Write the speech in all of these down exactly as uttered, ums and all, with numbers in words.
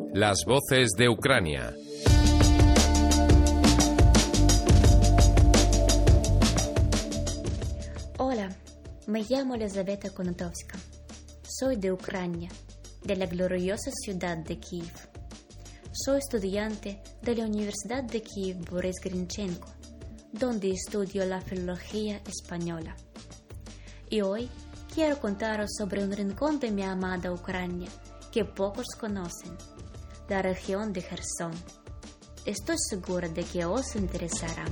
Las voces de Ucrania. Hola, me llamo Elizaveta Konatovska. Soy de Ucrania, de la gloriosa ciudad de Kiev. Soy estudiante de la Universidad de Kiev Boris Grinchenko, donde estudio la filología española. Y hoy quiero contaros sobre un rincón de mi amada Ucrania que pocos conocen, la región de Jersón. Estoy segura de que os interesará.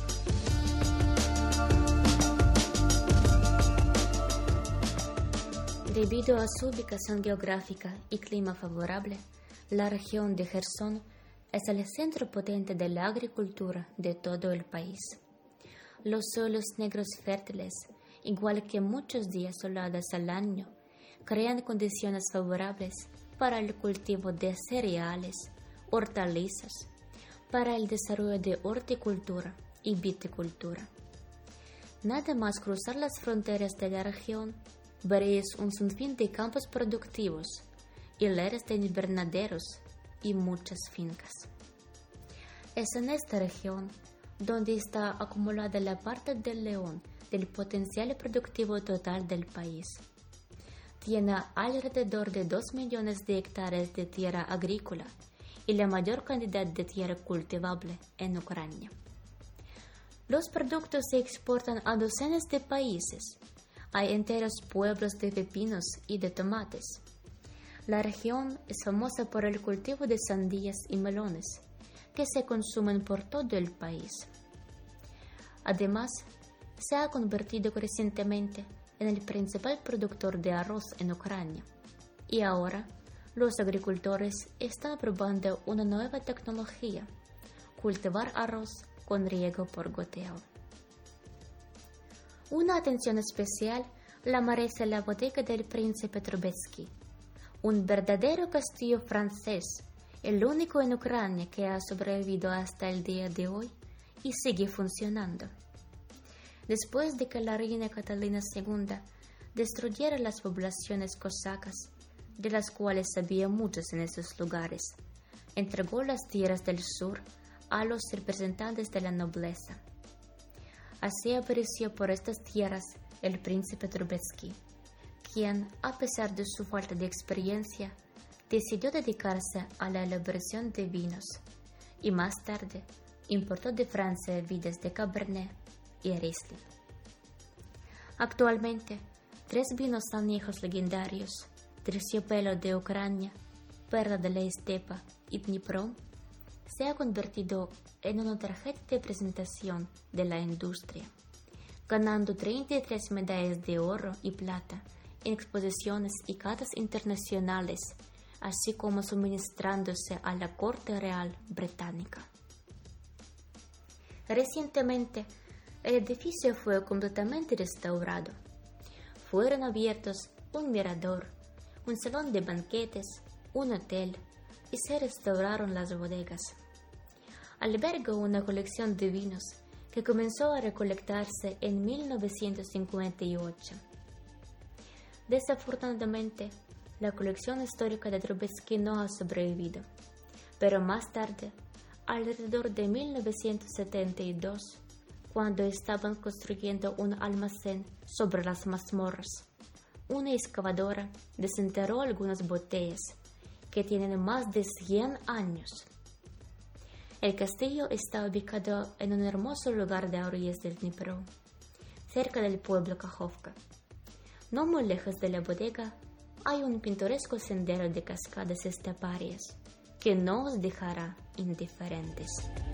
Debido a su ubicación geográfica y clima favorable, la región de Jersón es el centro potente de la agricultura de todo el país. Los suelos negros fértiles, igual que muchos días solados al año, crean condiciones favorables para el cultivo de cereales, hortalizas, para el desarrollo de horticultura y viticultura. Nada más cruzar las fronteras de la región, veréis un sinfín de campos productivos, hileras de invernaderos y muchas fincas. Es en esta región donde está acumulada la parte del león del potencial productivo total del país. Tiene alrededor de dos millones de hectáreas de tierra agrícola y la mayor cantidad de tierra cultivable en Ucrania. Los productos se exportan a docenas de países. Hay enteros pueblos de pepinos y de tomates. La región es famosa por el cultivo de sandías y melones, que se consumen por todo el país. Además, se ha convertido recientemente en el principal productor de arroz en Ucrania, y ahora los agricultores están probando una nueva tecnología: cultivar arroz con riego por goteo. Una atención especial la merece la bodega del Príncipe Trubetsky, un verdadero castillo francés, el único en Ucrania que ha sobrevivido hasta el día de hoy y sigue funcionando. Después de que la reina Catalina segunda destruyera las poblaciones cosacas, de las cuales había muchas en esos lugares, entregó las tierras del sur a los representantes de la nobleza. Así apareció por estas tierras el príncipe Trubetsky, quien, a pesar de su falta de experiencia, decidió dedicarse a la elaboración de vinos y más tarde importó de Francia vides de Cabernet y Riesling. Actualmente, tres vinos añejos legendarios, Terciopelo de Ucrania, Perla de la Estepa y Dnipro, se ha convertido en una tarjeta de presentación de la industria, ganando treinta y tres medallas de oro y plata en exposiciones y catas internacionales, así como suministrándose a la corte real británica. Recientemente, el edificio fue completamente restaurado. Fueron abiertos un mirador, un salón de banquetes, un hotel, y se restauraron las bodegas. Alberga una colección de vinos que comenzó a recolectarse en mil novecientos cincuenta y ocho. Desafortunadamente, la colección histórica de Trubetsky no ha sobrevivido, pero más tarde, alrededor de mil novecientos setenta y dos, cuando estaban construyendo un almacén sobre las mazmorras, una excavadora desenterró algunas botellas que tienen más de cien años. El castillo está ubicado en un hermoso lugar de orillas del Dnipro, cerca del pueblo Kajovka. No muy lejos de la bodega hay un pintoresco sendero de cascadas esteparias que no os dejará indiferentes.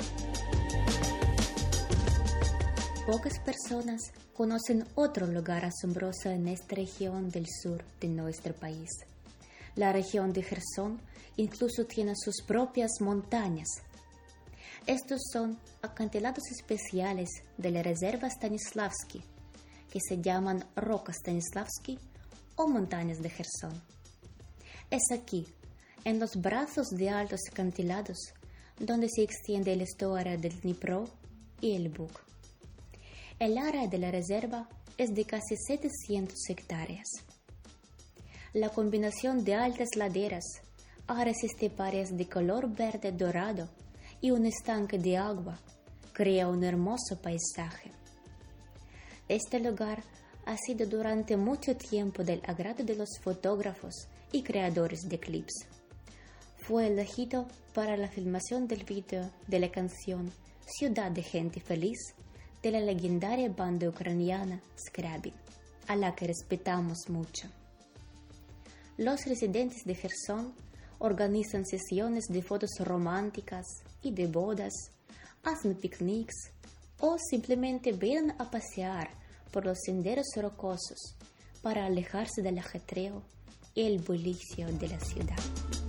Pocas personas conocen otro lugar asombroso en esta región del sur de nuestro país. La región de Jersón incluso tiene sus propias montañas. Estos son acantilados especiales de la reserva Stanislavski, que se llaman Rocas Stanislavski o montañas de Jersón. Es aquí, en los brazos de altos acantilados, donde se extiende la historia del Dnipro y el Bug. El área de la reserva es de casi setecientas hectáreas. La combinación de altas laderas, Ares esteparias de color verde dorado y un estanque de agua crea un hermoso paisaje. Este lugar ha sido durante mucho tiempo del agrado de los fotógrafos y creadores de clips. Fue elegido para la filmación del video de la canción Ciudad de Gente Feliz de la legendaria banda ucraniana Scriabin, a la que respetamos mucho. Los residentes de Jersón organizan sesiones de fotos románticas y de bodas, hacen picnics o simplemente vienen a pasear por los senderos rocosos para alejarse del ajetreo y el bullicio de la ciudad.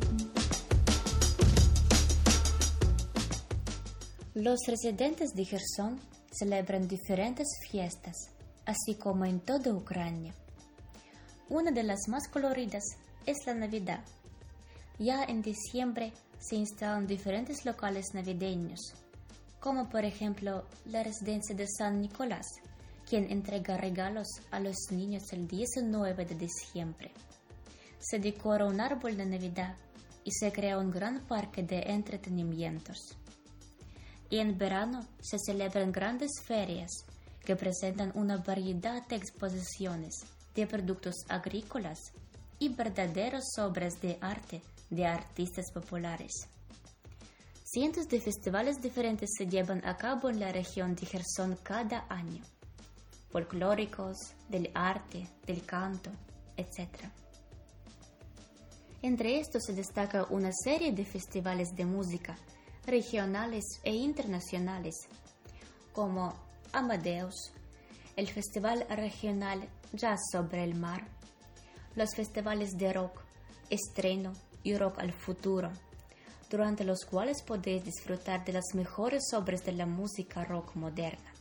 Los residentes de Jersón celebran diferentes fiestas, así como en toda Ucrania. Una de las más coloridas es la Navidad. Ya en diciembre se instalan diferentes locales navideños, como por ejemplo la residencia de San Nicolás, quien entrega regalos a los niños el diecinueve de diciembre. Se decora un árbol de Navidad y se crea un gran parque de entretenimientos. Y en verano se celebran grandes ferias que presentan una variedad de exposiciones de productos agrícolas y verdaderas obras de arte de artistas populares. Cientos de festivales diferentes se llevan a cabo en la región de Jersón cada año, folclóricos, del arte, del canto, etcétera. Entre estos se destaca una serie de festivales de música regionales e internacionales, como Amadeus, el Festival Regional Jazz sobre el Mar, los festivales de rock, estreno y rock al futuro, durante los cuales podéis disfrutar de las mejores obras de la música rock moderna.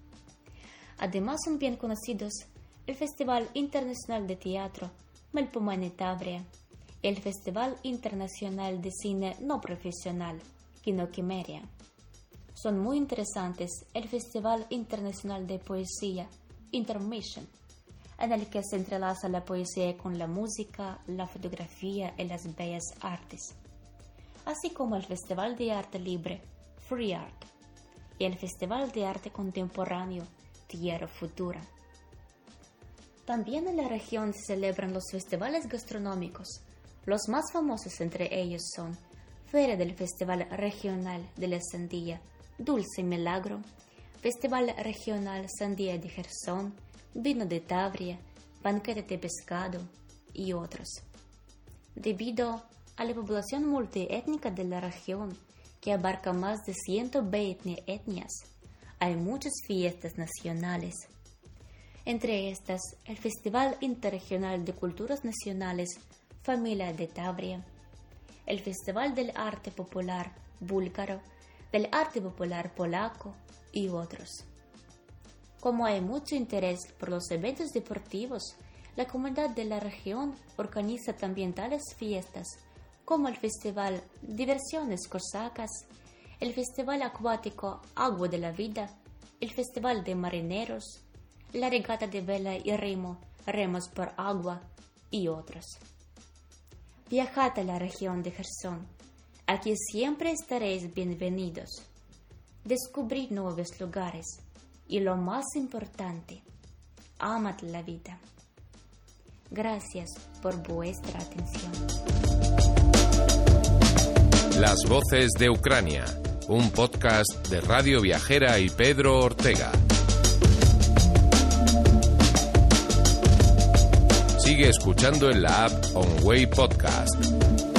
Además son bien conocidos el Festival Internacional de Teatro Melpomene Tavria, el Festival Internacional de Cine No Profesional Kinokimeria. Son muy interesantes el Festival Internacional de Poesía Intermission, en el que se entrelaza la poesía con la música, la fotografía y las bellas artes, así como el Festival de Arte Libre Free Art y el Festival de Arte Contemporáneo Tierra Futura. También en la región se celebran los festivales gastronómicos. Los más famosos entre ellos son Feria del Festival Regional de la Sandía Dulce Milagro, Festival Regional Sandía de Jersón, Vino de Tavria, Banquete de Pescado y otros. Debido a la población multiétnica de la región, que abarca más de ciento veinte etnias, hay muchas fiestas nacionales. Entre estas, el Festival Interregional de Culturas Nacionales Familia de Tavria, el Festival del Arte Popular Búlgaro, del Arte Popular Polaco y otros. Como hay mucho interés por los eventos deportivos, la comunidad de la región organiza también tales fiestas como el Festival Diversiones Cosacas, el Festival Acuático Agua de la Vida, el Festival de Marineros, la Regata de Vela y Remo, Remos por Agua y otros. Viajad a la región de Jersón. Aquí siempre estaréis bienvenidos. Descubrid nuevos lugares y lo más importante, amad la vida. Gracias por vuestra atención. Las voces de Ucrania, un podcast de Radio Viajera y Pedro Ortega. Sigue escuchando en la app OnWay Podcast.